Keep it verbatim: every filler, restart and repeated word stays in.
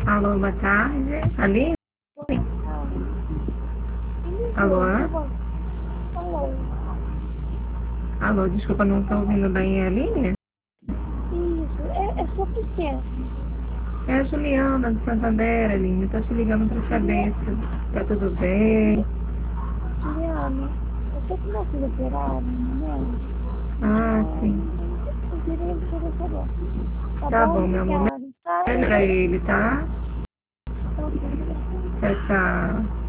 Alô, boa tarde. Aline? Alô? Alô. Alô, desculpa, não estou ouvindo bem. É a Aline? Isso. É, é sobre o quê? É a Juliana do Santander, Aline. Estou te ligando para saber se tá tudo bem. Juliana, eu tô com meu filho operado, né? Ah, sim. Ah, eu queria queria saber. Tá Tá bom? bom, meu amor. Obrigada, tá? Melhor pra ele, tá? Tá ok, obrigada. Tchau, tchau.